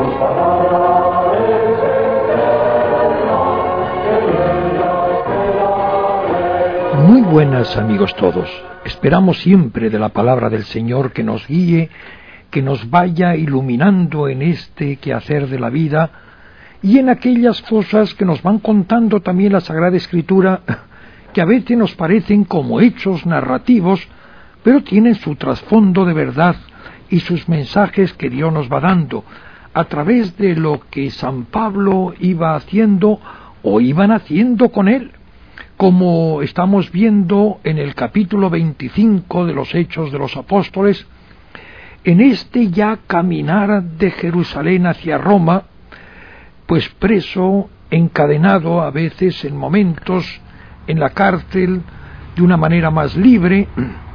Muy buenas, amigos todos. Esperamos siempre de la palabra del Señor que nos guíe, que nos vaya iluminando en este quehacer de la vida y en aquellas cosas que nos van contando también la Sagrada Escritura, que a veces nos parecen como hechos narrativos, pero tienen su trasfondo de verdad y sus mensajes que Dios nos va dando a través de lo que San Pablo iba haciendo o iban haciendo con él, como estamos viendo en el capítulo 25 de los Hechos de los Apóstoles, en este ya caminar de Jerusalén hacia Roma, pues preso, encadenado a veces en momentos en la cárcel de una manera más libre,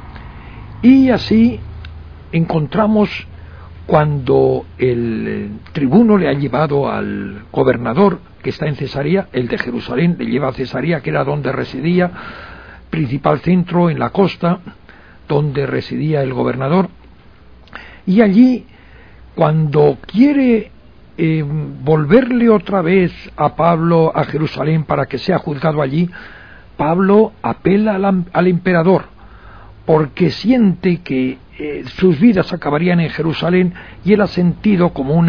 y así encontramos cuando el tribuno le ha llevado al gobernador que está en Cesarea, el de Jerusalén le lleva a Cesarea, que era donde residía, principal centro en la costa, donde residía el gobernador, y allí, cuando quiere volverle otra vez a Pablo a Jerusalén para que sea juzgado allí, Pablo apela al emperador, porque siente que sus vidas acabarían en Jerusalén, y él ha sentido como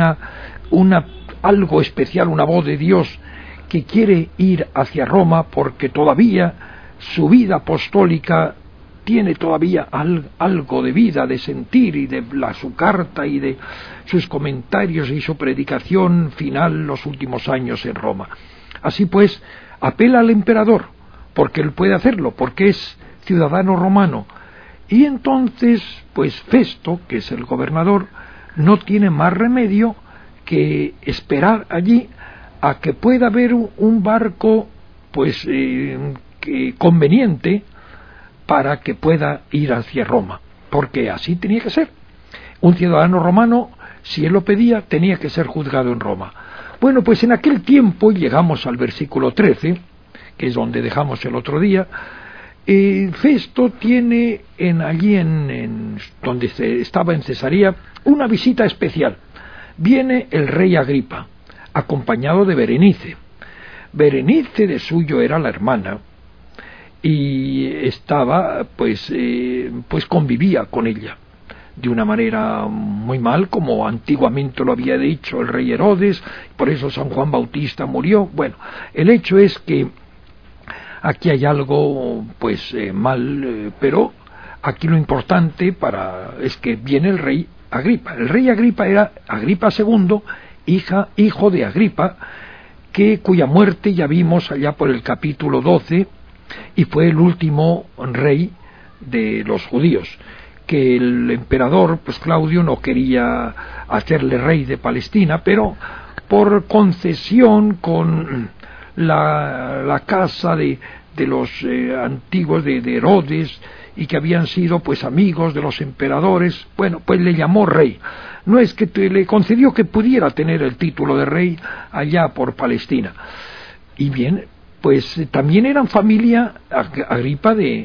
algo especial, una voz de Dios que quiere ir hacia Roma, porque todavía su vida apostólica tiene todavía algo de vida, de sentir, y de su carta y de sus comentarios y su predicación final los últimos años en Roma. Así pues, apela al emperador, porque él puede hacerlo, porque es ciudadano romano. Y entonces, pues Festo, que es el gobernador, no tiene más remedio que esperar allí a que pueda haber un barco pues conveniente para que pueda ir hacia Roma, porque así tenía que ser. Un ciudadano romano, si él lo pedía, tenía que ser juzgado en Roma. Bueno, pues en aquel tiempo, llegamos al versículo 13, que es donde dejamos el otro día, Festo tiene allí donde estaba en Cesarea una visita especial. Viene el rey Agripa, acompañado de Berenice. Berenice de suyo era la hermana, y estaba, pues convivía con ella de una manera muy mal, como antiguamente lo había dicho el rey Herodes, por eso San Juan Bautista murió. Bueno, el hecho es que aquí hay algo mal, pero aquí lo importante es que viene el rey Agripa. El rey Agripa era Agripa II, hijo de Agripa, cuya muerte ya vimos allá por el capítulo 12, y fue el último rey de los judíos, que el emperador, Claudio, no quería hacerle rey de Palestina, pero por concesión con la casa de los antiguos de Herodes, y que habían sido amigos de los emperadores, le llamó rey. No es que le concedió que pudiera tener el título de rey allá por Palestina. Y bien, también eran familia Agripa del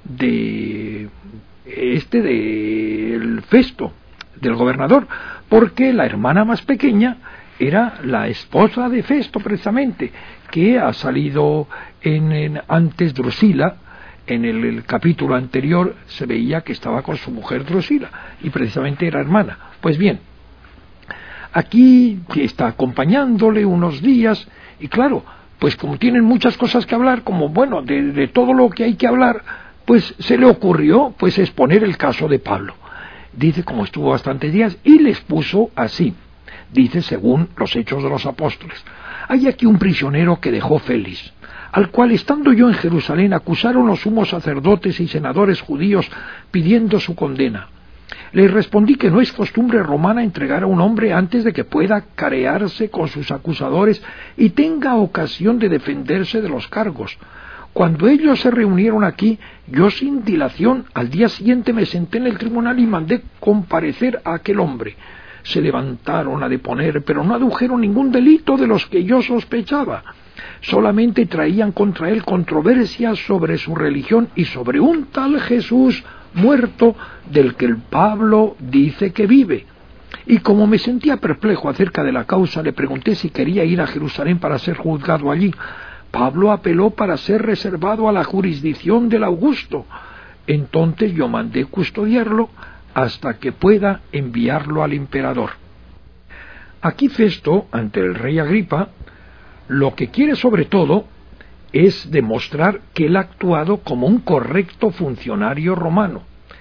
Festo, del gobernador, porque la hermana más pequeña era la esposa de Festo, precisamente, que ha salido antes Drusila. En el capítulo anterior se veía que estaba con su mujer Drusila, y precisamente era hermana. Pues bien, aquí está acompañándole unos días, y claro, como tienen muchas cosas que hablar, de todo lo que hay que hablar, se le ocurrió exponer el caso de Pablo. Dice, como estuvo bastantes días, y les puso así. Dice, según los Hechos de los Apóstoles: hay aquí un prisionero que dejó Félix, al cual, estando yo en Jerusalén, acusaron los sumos sacerdotes y senadores judíos pidiendo su condena. Les respondí que no es costumbre romana entregar a un hombre antes de que pueda carearse con sus acusadores y tenga ocasión de defenderse de los cargos. Cuando ellos se reunieron aquí, yo sin dilación al día siguiente me senté en el tribunal y mandé comparecer a aquel hombre. Se levantaron a deponer, pero no adujeron ningún delito de los que yo sospechaba. Solamente traían contra él controversias sobre su religión y sobre un tal Jesús muerto del que el Pablo dice que vive. Y como me sentía perplejo acerca de la causa, le pregunté si quería ir a Jerusalén para ser juzgado allí. Pablo apeló para ser reservado a la jurisdicción del Augusto. Entonces yo mandé custodiarlo hasta que pueda enviarlo al emperador. Aquí Festo, ante el rey Agripa, lo que quiere sobre todo es demostrar que él ha actuado como un correcto funcionario romano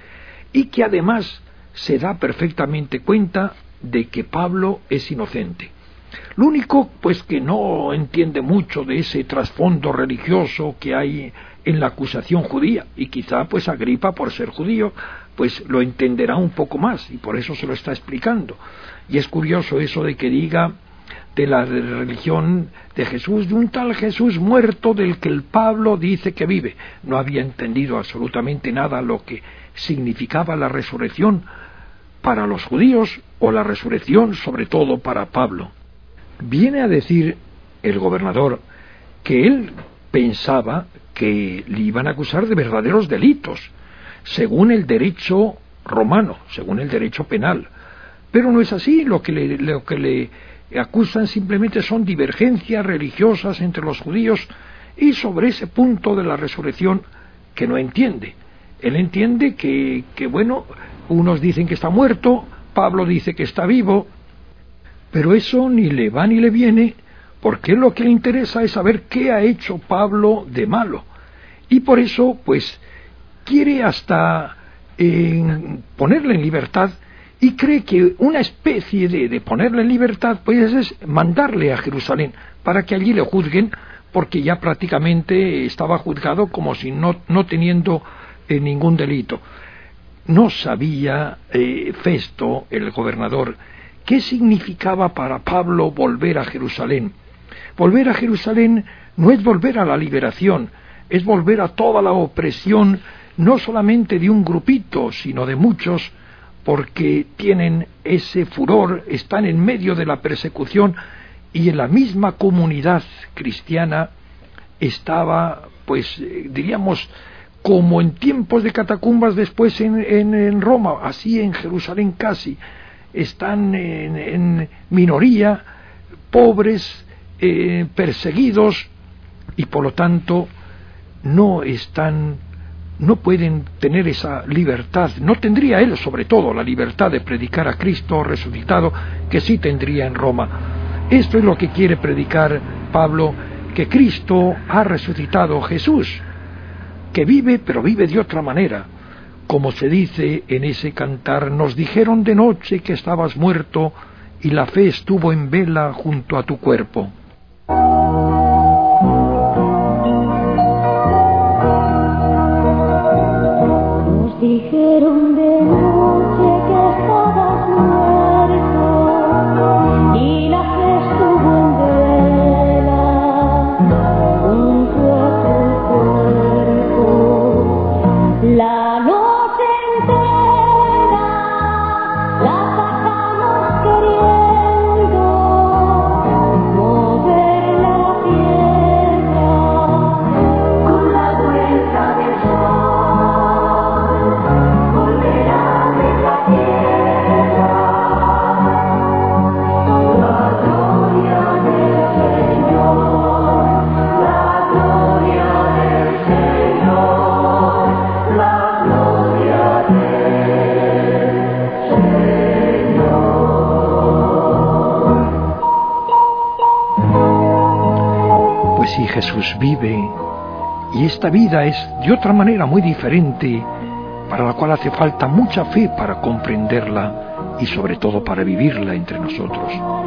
y que además se da perfectamente cuenta de que Pablo es inocente. Lo único, pues, que no entiende mucho de ese trasfondo religioso que hay en la acusación judía, y quizá, pues, Agripa, por ser judío, pues lo entenderá un poco más, y por eso se lo está explicando. Y es curioso eso de que diga de la religión de Jesús, de un tal Jesús muerto del que el Pablo dice que vive. No había entendido absolutamente nada lo que significaba la resurrección para los judíos, o la resurrección sobre todo para Pablo. Viene a decir el gobernador que él pensaba que le iban a acusar de verdaderos delitos, según el derecho romano, según el derecho penal. Pero no es así. Lo que le acusan simplemente son divergencias religiosas entre los judíos, y sobre ese punto de la resurrección que no entiende. Él entiende que bueno, unos dicen que está muerto, Pablo dice que está vivo, pero eso ni le va ni le viene, porque lo que le interesa es saber qué ha hecho Pablo de malo. Y por eso, pues, quiere hasta ponerle en libertad, y cree que una especie de ponerle en libertad, pues, es mandarle a Jerusalén para que allí le juzguen, porque ya prácticamente estaba juzgado como si no teniendo ningún delito. No sabía Festo, el gobernador, qué significaba para Pablo volver a Jerusalén. Volver a Jerusalén no es volver a la liberación, es volver a toda la opresión, no solamente de un grupito, sino de muchos, porque tienen ese furor, están en medio de la persecución, y en la misma comunidad cristiana estaba, pues, diríamos, como en tiempos de catacumbas después en Roma, así en Jerusalén casi, están en minoría, pobres, perseguidos, y por lo tanto no pueden tener esa libertad. No tendría él, sobre todo, la libertad de predicar a Cristo resucitado, que sí tendría en Roma. Esto es lo que quiere predicar Pablo, que Cristo ha resucitado, Jesús, que vive, pero vive de otra manera. Como se dice en ese cantar: nos dijeron de noche que estabas muerto, y la fe estuvo en vela junto a tu cuerpo. Nos dijeron de noche que estabas muerto, y la fe estuvo en vela junto a tu cuerpo. La noche entera la pasamos queriendo mover la tierra con la vuelta del sol, volverá de la tierra la gloria del Señor, la gloria del Señor, la gloria Pues sí, Jesús vive, y esta vida es de otra manera muy diferente, para la cual hace falta mucha fe para comprenderla y sobre todo para vivirla entre nosotros.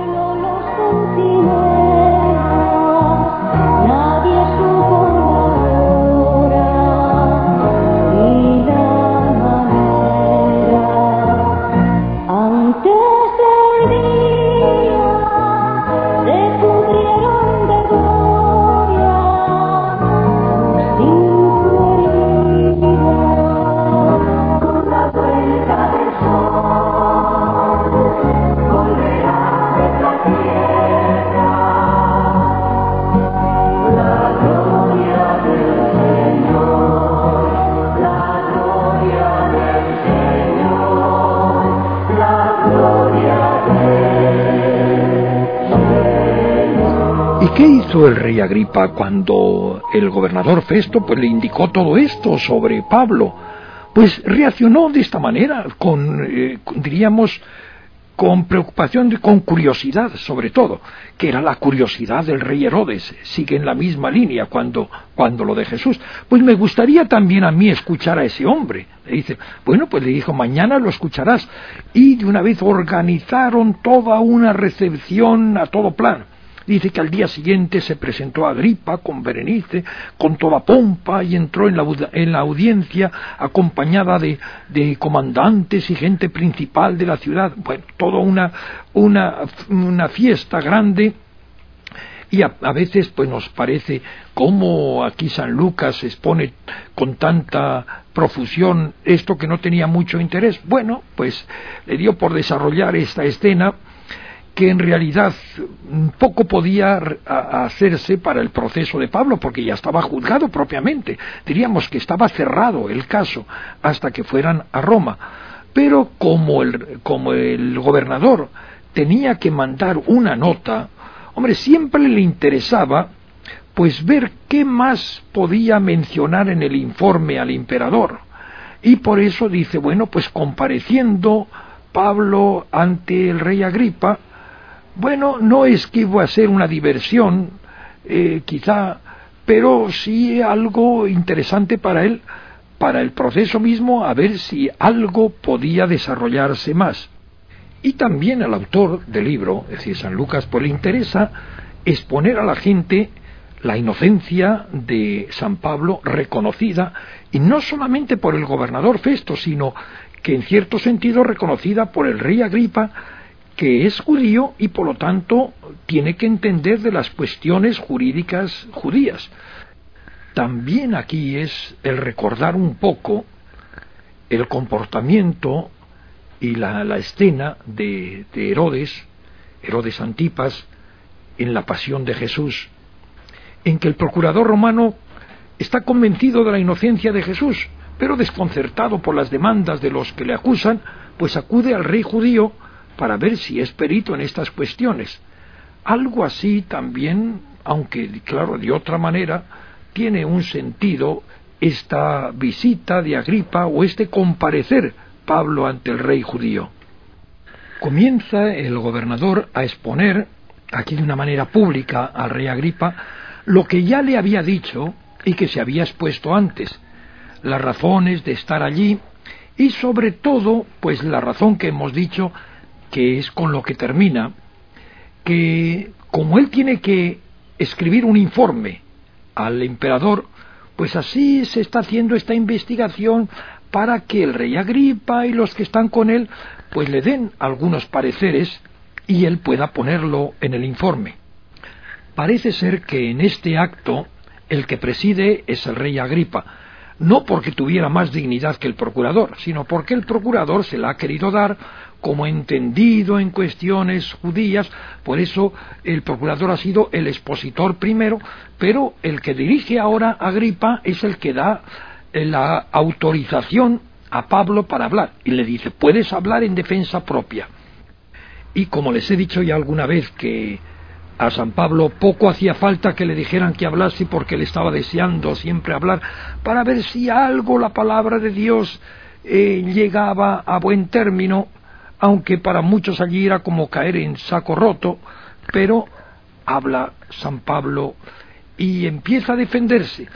nadie supo la hora y la manera antes del día se cubrieron de gloria sin herida con la vuelta del sol volverá de la tierra ¿Qué hizo el rey Agripa cuando el gobernador Festo pues le indicó todo esto sobre Pablo? Pues reaccionó de esta manera, diríamos, con preocupación y con curiosidad, sobre todo, que era la curiosidad del rey Herodes. Sigue en la misma línea cuando lo de Jesús. Pues me gustaría también a mí escuchar a ese hombre. Le dice, bueno, pues le dijo, mañana lo escucharás. Y de una vez organizaron toda una recepción a todo plan. Dice que al día siguiente se presentó Agripa con Berenice, con toda pompa, y entró en la audiencia acompañada de comandantes y gente principal de la ciudad. Bueno, toda una fiesta grande. Y a veces pues nos parece cómo aquí San Lucas expone con tanta profusión esto que no tenía mucho interés. Bueno, pues le dio por desarrollar esta escena que en realidad poco podía hacerse para el proceso de Pablo, porque ya estaba juzgado propiamente. Diríamos que estaba cerrado el caso hasta que fueran a Roma. Pero como el gobernador tenía que mandar una nota, hombre, siempre le interesaba pues ver qué más podía mencionar en el informe al emperador. Y por eso dice, bueno, pues compareciendo Pablo ante el rey Agripa, bueno, no es que iba a ser una diversión, quizá, pero sí algo interesante para él, para el proceso mismo, a ver si algo podía desarrollarse más. Y también al autor del libro, es decir, San Lucas, pues le interesa exponer a la gente la inocencia de San Pablo reconocida, y no solamente por el gobernador Festo, sino que en cierto sentido reconocida por el rey Agripa, que es judío y por lo tanto tiene que entender de las cuestiones jurídicas judías. También aquí es el recordar un poco el comportamiento y la escena de Herodes Antipas, en la pasión de Jesús, en que el procurador romano está convencido de la inocencia de Jesús, pero desconcertado por las demandas de los que le acusan, pues acude al rey judío para ver si es perito en estas cuestiones. Algo así también, aunque claro, de otra manera, tiene un sentido esta visita de Agripa o este comparecer Pablo ante el rey judío. Comienza el gobernador a exponer, aquí de una manera pública al rey Agripa, lo que ya le había dicho y que se había expuesto antes, las razones de estar allí y sobre todo, pues la razón que hemos dicho, que es con lo que termina, que como él tiene que escribir un informe al emperador, pues así se está haciendo esta investigación para que el rey Agripa y los que están con él pues le den algunos pareceres y él pueda ponerlo en el informe. Parece ser que en este acto el que preside es el rey Agripa, no porque tuviera más dignidad que el procurador, sino porque el procurador se la ha querido dar como entendido en cuestiones judías. Por eso el procurador ha sido el expositor primero, pero el que dirige ahora Agripa es el que da la autorización a Pablo para hablar, y le dice, puedes hablar en defensa propia. Y como les he dicho ya alguna vez que a San Pablo poco hacía falta que le dijeran que hablase, porque él estaba deseando siempre hablar para ver si algo la palabra de Dios llegaba a buen término, aunque para muchos allí era como caer en saco roto. Pero habla San Pablo y empieza a defenderse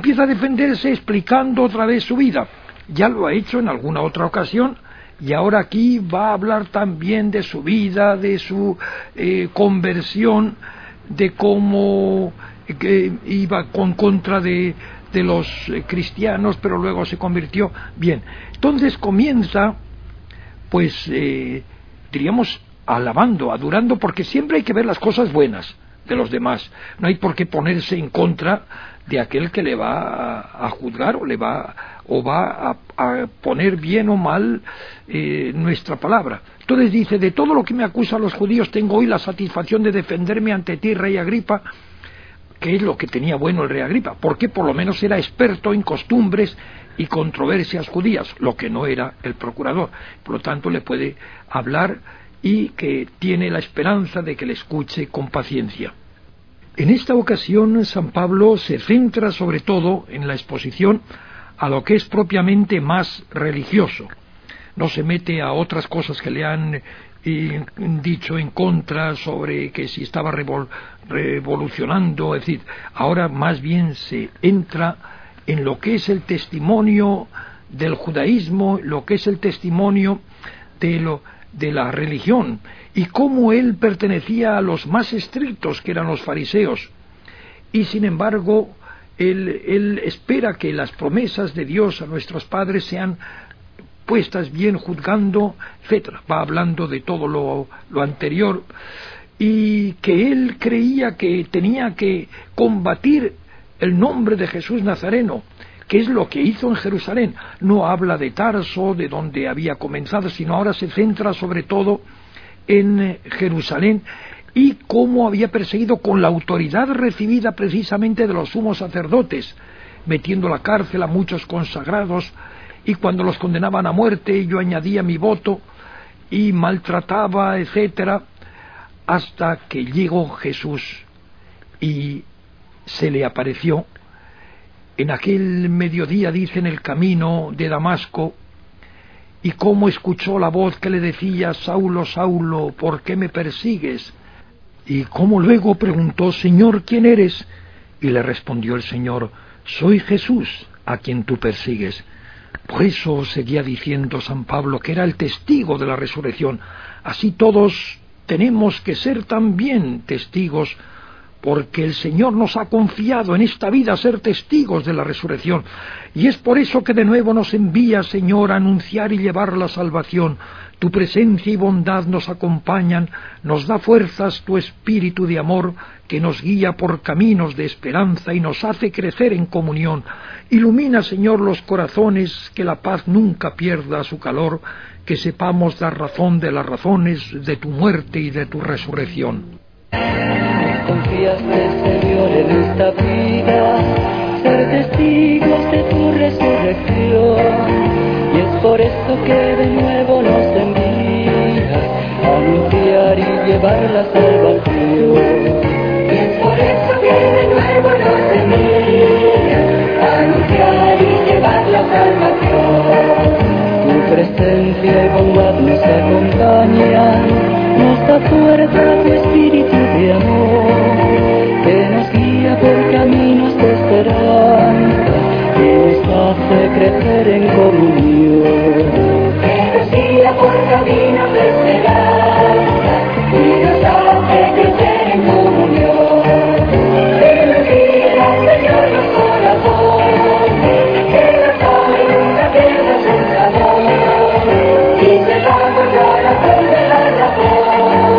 explicando otra vez su vida. Ya lo ha hecho en alguna otra ocasión, y ahora aquí va a hablar también de su vida, de su conversión, de cómo iba con contra de los cristianos, pero luego se convirtió. Bien, entonces comienza, pues, diríamos, alabando, adorando, porque siempre hay que ver las cosas buenas de los demás. No hay por qué ponerse en contra de aquel que le va a juzgar o va a poner bien o mal nuestra palabra. Entonces dice, de todo lo que me acusan los judíos tengo hoy la satisfacción de defenderme ante ti, rey Agripa. ¿Qué es lo que tenía bueno el rey Agripa? Porque por lo menos era experto en costumbres y controversias judías, lo que no era el procurador. Por lo tanto le puede hablar y que tiene la esperanza de que le escuche con paciencia. En esta ocasión, San Pablo se centra sobre todo en la exposición a lo que es propiamente más religioso. No se mete a otras cosas que le han dicho en contra sobre que si estaba revolucionando, es decir, ahora más bien se entra en lo que es el testimonio del judaísmo, lo que es el testimonio de la religión, y cómo él pertenecía a los más estrictos, que eran los fariseos, y sin embargo él espera que las promesas de Dios a nuestros padres sean puestas bien, juzgando, etcétera. Va hablando de todo lo anterior, y que él creía que tenía que combatir el nombre de Jesús Nazareno, que es lo que hizo en Jerusalén. No habla de Tarso, de donde había comenzado, sino ahora se centra sobre todo en Jerusalén, y cómo había perseguido con la autoridad recibida precisamente de los sumos sacerdotes, metiendo a la cárcel a muchos consagrados, y cuando los condenaban a muerte yo añadía mi voto, y maltrataba, etcétera, hasta que llegó Jesús y se le apareció en aquel mediodía, dice, en el camino de Damasco, y cómo escuchó la voz que le decía: Saulo, Saulo, ¿por qué me persigues? Y cómo luego preguntó: Señor, ¿quién eres? Y le respondió el Señor: soy Jesús, a quien tú persigues. Por eso seguía diciendo San Pablo que era el testigo de la resurrección. Así todos tenemos que ser también testigos, porque el Señor nos ha confiado en esta vida ser testigos de la resurrección, y es por eso que de nuevo nos envía, Señor, a anunciar y llevar la salvación. Tu presencia y bondad nos acompañan, nos da fuerzas tu espíritu de amor, que nos guía por caminos de esperanza y nos hace crecer en comunión. Ilumina, Señor, los corazones, que la paz nunca pierda su calor, que sepamos dar razón de las razones de tu muerte y de tu resurrección. Confiaste, Señor, en esta vida, ser testigos de tu resurrección, y es por eso que de nuevo nos envías a anunciar y llevar la salvación. Y es por eso que de nuevo nos envías a anunciar y llevar la salvación. Tu presencia y bondad nos acompañan, nos da fuerza tu espíritu de amor, que nos guía por caminos de esperanza, que nos hace crecer en comunión. Que nos guía por caminos de esperanza, y nos hace crecer en comunión. Que nos guía, Señor, los corazones, que nos hace nunca pierda su sabor, y sepamos la razón de la razón.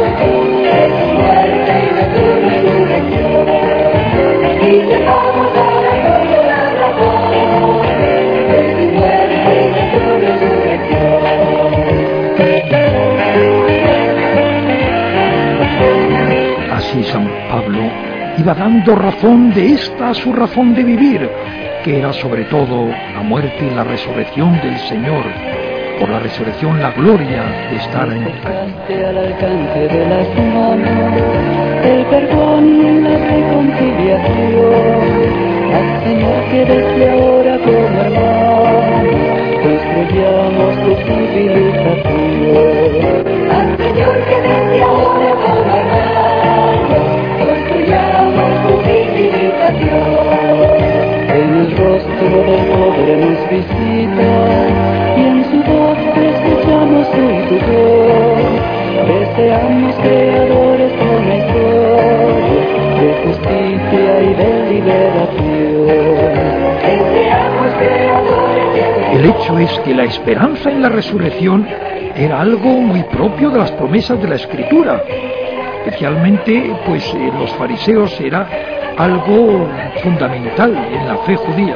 Así San Pablo iba dando razón de esta su razón de vivir, que era sobre todo la muerte y la resurrección del Señor. Por la resurrección la gloria de estar en al alcance de las manos, el perdón y la reconciliación. Al Señor, que desde ahora como hermanos construyamos tu civilización. Al Señor, que desde ahora como hermanos construyamos tu civilización. En el rostro del pobre nos visita, y en su voz escuchamos hoy tu voz. Deseamos creadores de una historia de justicia y de liberación. Deseamos creadores de una historia. El hecho es que la esperanza en la resurrección era algo muy propio de las promesas de la Escritura. Especialmente, pues los fariseos era algo fundamental en la fe judía.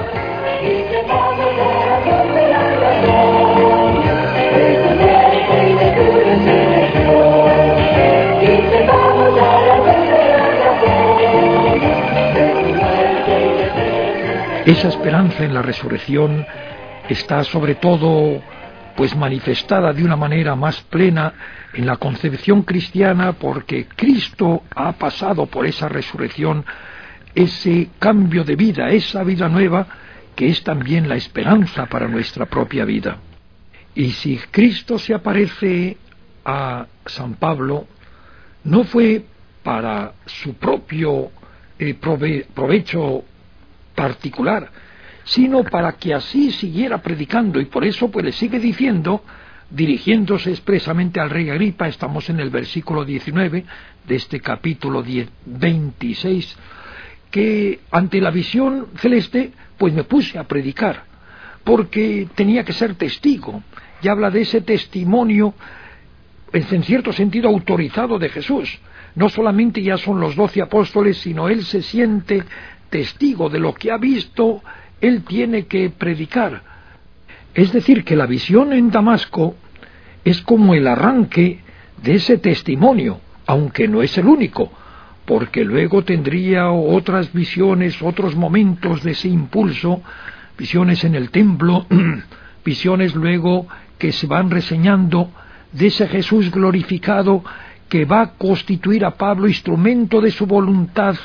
Esa esperanza en la resurrección está sobre todo pues manifestada de una manera más plena en la concepción cristiana, porque Cristo ha pasado por esa resurrección, ese cambio de vida, esa vida nueva, que es también la esperanza para nuestra propia vida. Y si Cristo se aparece a San Pablo, no fue para su propio provecho particular, sino para que así siguiera predicando, y por eso pues le sigue diciendo, dirigiéndose expresamente al rey Agripa, estamos en el versículo 19 de este capítulo 26, que ante la visión celeste pues me puse a predicar, porque tenía que ser testigo, y habla de ese testimonio en cierto sentido autorizado de Jesús. No solamente ya son los 12 apóstoles, sino él se siente testigo de lo que ha visto, él tiene que predicar. Es decir, que la visión en Damasco es como el arranque de ese testimonio, aunque no es el único, porque luego tendría otras visiones, otros momentos de ese impulso, visiones en el templo, visiones luego que se van reseñando de ese Jesús glorificado que va a constituir a Pablo instrumento de su voluntad,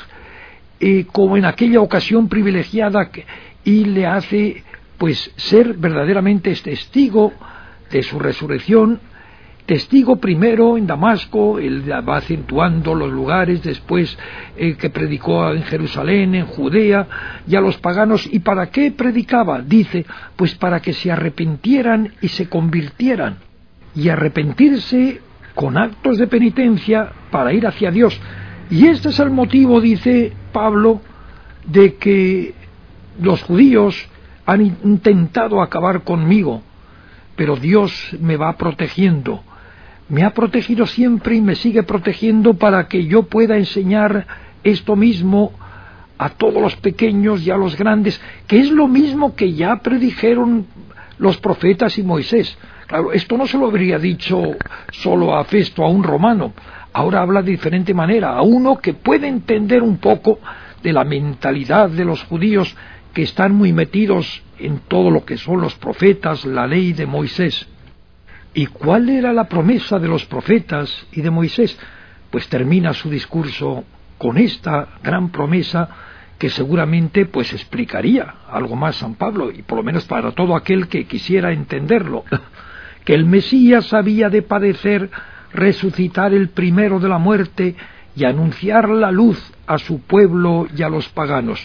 como en aquella ocasión privilegiada, y le hace pues ser verdaderamente testigo de su resurrección, testigo primero en Damasco, él va acentuando los lugares, después que predicó en Jerusalén, en Judea, y a los paganos. ¿Y para qué predicaba? Dice, pues para que se arrepintieran y se convirtieran, y arrepentirse con actos de penitencia para ir hacia Dios. Y este es el motivo, dice Pablo, de que los judíos han intentado acabar conmigo, pero Dios me va protegiendo. Me ha protegido siempre y me sigue protegiendo para que yo pueda enseñar esto mismo a todos los pequeños y a los grandes, que es lo mismo que ya predijeron los profetas y Moisés. Claro, esto no se lo habría dicho solo a Festo, a un romano. Ahora habla de diferente manera, a uno que puede entender un poco de la mentalidad de los judíos, que están muy metidos en todo lo que son los profetas, la ley de Moisés. ¿Y cuál era la promesa de los profetas y de Moisés? Pues termina su discurso con esta gran promesa que seguramente pues explicaría algo más San Pablo, y por lo menos para todo aquel que quisiera entenderlo, que el Mesías había de padecer, resucitar el primero de la muerte y anunciar la luz a su pueblo y a los paganos.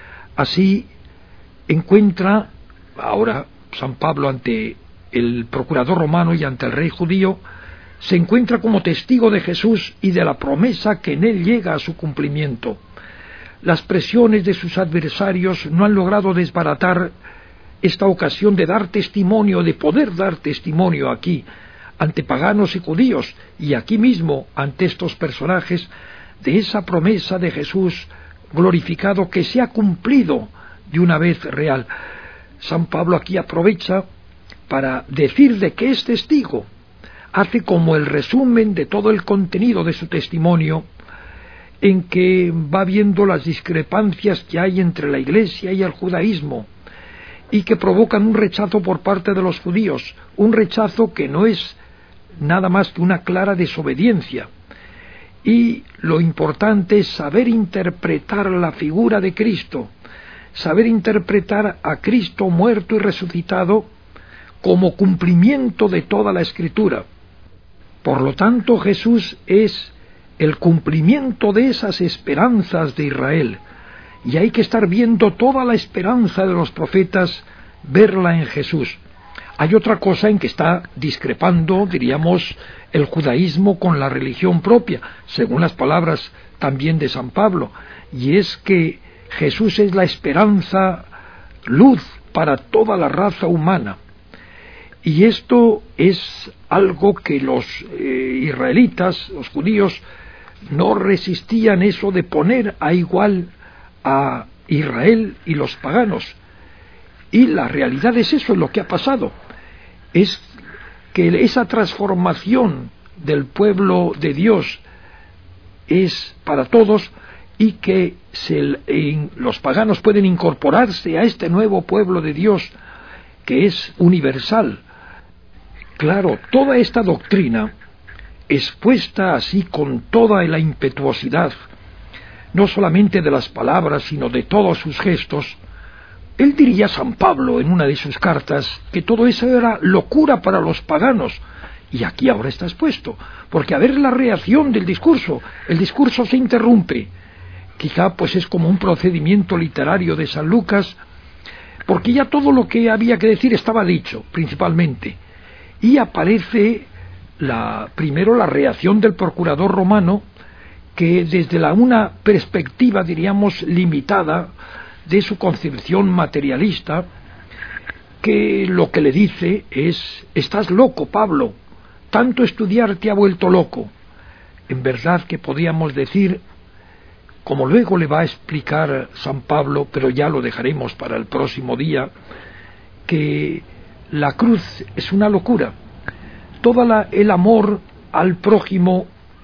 Así encuentra ahora San Pablo ante el procurador romano y ante el rey judío, se encuentra como testigo de Jesús y de la promesa que en él llega a su cumplimiento. Las presiones de sus adversarios no han logrado desbaratar esta ocasión de dar testimonio, de poder dar testimonio aquí, ante paganos y judíos, y aquí mismo ante estos personajes, de esa promesa de Jesús glorificado que se ha cumplido de una vez real. San Pablo aquí aprovecha para decir de que es testigo, hace como el resumen de todo el contenido de su testimonio, en que va viendo las discrepancias que hay entre la Iglesia y el judaísmo, y que provocan un rechazo por parte de los judíos, un rechazo que no es nada más que una clara desobediencia. Y lo importante es saber interpretar la figura de Cristo, saber interpretar a Cristo muerto y resucitado como cumplimiento de toda la Escritura. Por lo tanto, Jesús es el cumplimiento de esas esperanzas de Israel, y hay que estar viendo toda la esperanza de los profetas, verla en Jesús. Hay otra cosa en que está discrepando, diríamos, el judaísmo con la religión propia, según las palabras también de San Pablo, y es que Jesús es la esperanza, luz para toda la raza humana. Y esto es algo que los israelitas, los judíos, no resistían, eso de poner a igual a Israel y los paganos. Y la realidad es eso, es lo que ha pasado. Es que esa transformación del pueblo de Dios es para todos, y que los paganos pueden incorporarse a este nuevo pueblo de Dios, que es universal. Claro, toda esta doctrina, expuesta así con toda la impetuosidad, no solamente de las palabras, sino de todos sus gestos, él diría, San Pablo, en una de sus cartas, que todo eso era locura para los paganos, y aquí ahora está expuesto, porque a ver la reacción del discurso, el discurso se interrumpe, quizá pues es como un procedimiento literario de San Lucas, porque ya todo lo que había que decir estaba dicho, principalmente, y aparece primero la reacción del procurador romano, que desde una perspectiva, diríamos, limitada de su concepción materialista, que lo que le dice es: estás loco, Pablo, tanto estudiar te ha vuelto loco. En verdad que podíamos decir, como luego le va a explicar San Pablo, pero ya lo dejaremos para el próximo día, que la cruz es una locura. El amor al prójimo,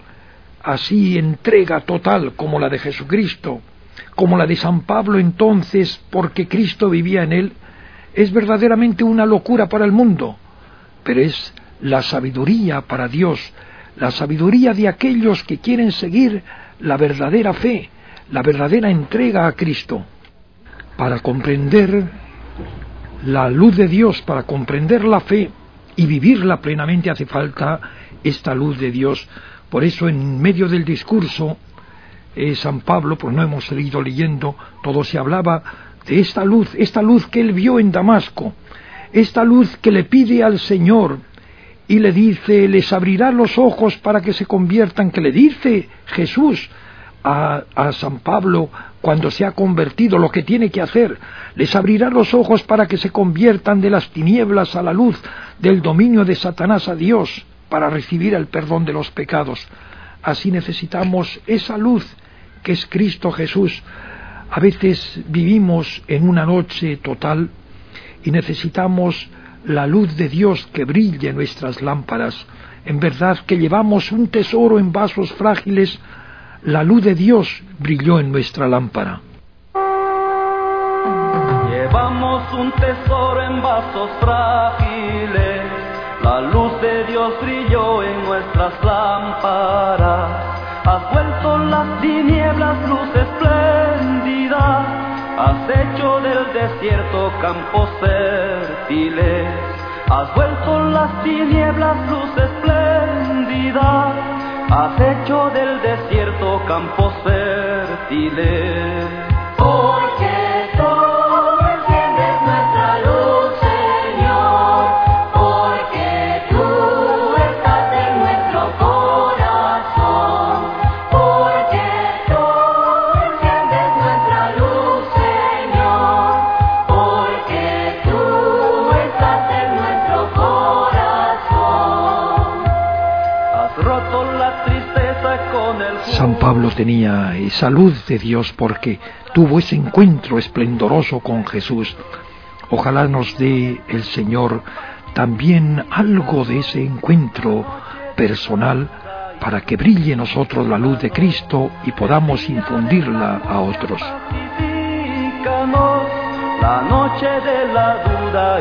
así entrega total como la de Jesucristo, como la de San Pablo entonces, porque Cristo vivía en él, es verdaderamente una locura para el mundo, pero es la sabiduría para Dios, la sabiduría de aquellos que quieren seguir la verdadera fe, la verdadera entrega a Cristo. Para comprender la luz de Dios, para comprender la fe y vivirla plenamente, hace falta esta luz de Dios. Por eso en medio del discurso San Pablo, pues no hemos seguido leyendo, todo se hablaba de esta luz que él vio en Damasco, esta luz que le pide al Señor y le dice, les abrirá los ojos para que se conviertan, que le dice Jesús a San Pablo cuando se ha convertido, lo que tiene que hacer, les abrirá los ojos para que se conviertan de las tinieblas a la luz, del dominio de Satanás a Dios, para recibir el perdón de los pecados. Así necesitamos esa luz que es Cristo Jesús. A veces vivimos en una noche total y necesitamos la luz de Dios que brille en nuestras lámparas. En verdad que llevamos un tesoro en vasos frágiles, la luz de Dios brilló en nuestra lámpara. Llevamos un tesoro en vasos frágiles, la luz de Dios brilló en nuestras lámparas. Has vuelto las tinieblas luz espléndida, has hecho del desierto campos fértiles. Has vuelto las tinieblas luz espléndida, has hecho del desierto campos fértiles. Porque tú enciendes nuestra luz, Señor, porque tú estás en nuestro corazón, porque tú enciendes nuestra luz, Señor, porque tú estás en nuestro corazón. Has roto la tristeza con el San Pablo tenía esa luz de Dios porque tuvo ese encuentro esplendoroso con Jesús. Ojalá nos dé el Señor también algo de ese encuentro personal para que brille en nosotros la luz de Cristo y podamos infundirla a otros. Santifícanos, la noche de la duda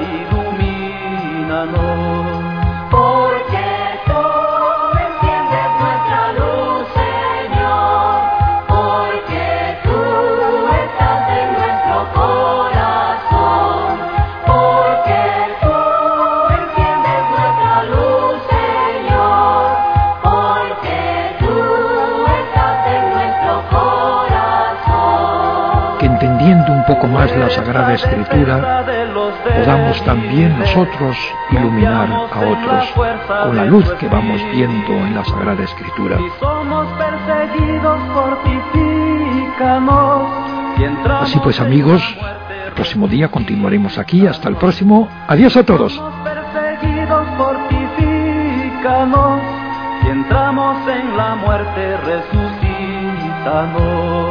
ilumínanos. Porque tú enciendes nuestra luz, Señor, porque tú estás en nuestro corazón, porque tú enciendes nuestra luz, Señor, porque tú estás en nuestro corazón. Que entendiendo un poco más la Sagrada Escritura, podamos también nosotros iluminar a otros con la luz que vamos viendo en la Sagrada Escritura. Si somos perseguidos, fortifícanos. Así pues, amigos, el próximo día continuaremos aquí. Hasta el próximo. Adiós a todos. Si somos perseguidos, fortifícanos. Si entramos en la muerte, resucítanos.